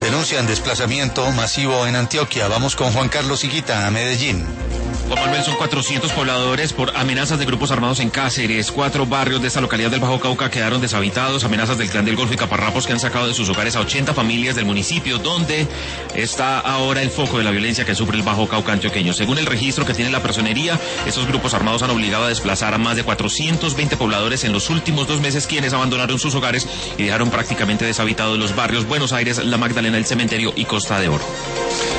Denuncian desplazamiento masivo en Antioquia. Vamos con Juan Carlos Higuita a Medellín. Juan Manuel, son 400 pobladores por amenazas de grupos armados en Cáceres. 4 barrios de esta localidad del Bajo Cauca quedaron deshabitados. Amenazas del Clan del Golfo y Caparrapos que han sacado de sus hogares a 80 familias del municipio, donde está ahora el foco de la violencia que sufre el Bajo Cauca antioqueño. Según el registro que tiene la personería, estos grupos armados han obligado a desplazar a más de 420 pobladores en los últimos 2 meses, quienes abandonaron sus hogares y dejaron prácticamente deshabitados los barrios Buenos Aires, La Magdalena, El Cementerio y Costa de Oro.